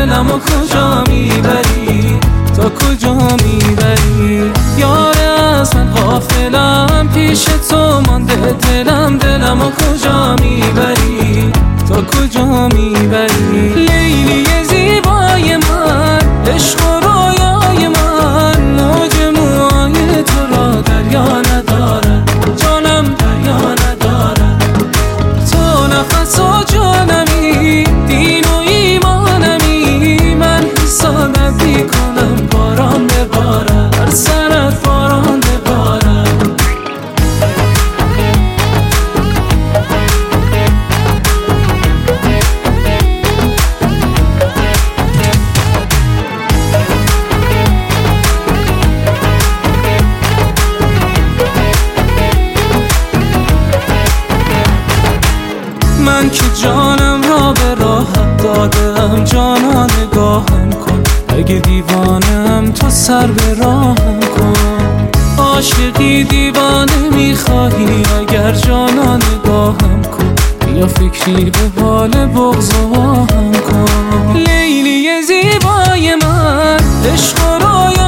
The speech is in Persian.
دلمو کجا میبری، تا کجا میبری؟ یاره از من غافلم، پیش تو مانده دلمو کجا میبری، تا کجا میبری؟ لیلی زیبای من، عشق و رویای من، موج موهای تو را دریا نداره، جانم دریا نداره. تو نفس و جانمی، دین و ایمانمی، من حسادت میکنم باران بباره، هر سرت باران بباره. من که جانم را به راحت دادم، جانا نگاهم کن، اگه دیوانم تو سر به راهم کن. عاشقی دیوانه میخواهی، اگر جانا نگاهم کن، یا فکری به بال بغض و آهم کن. لیلی زیبای من، عشق و رویا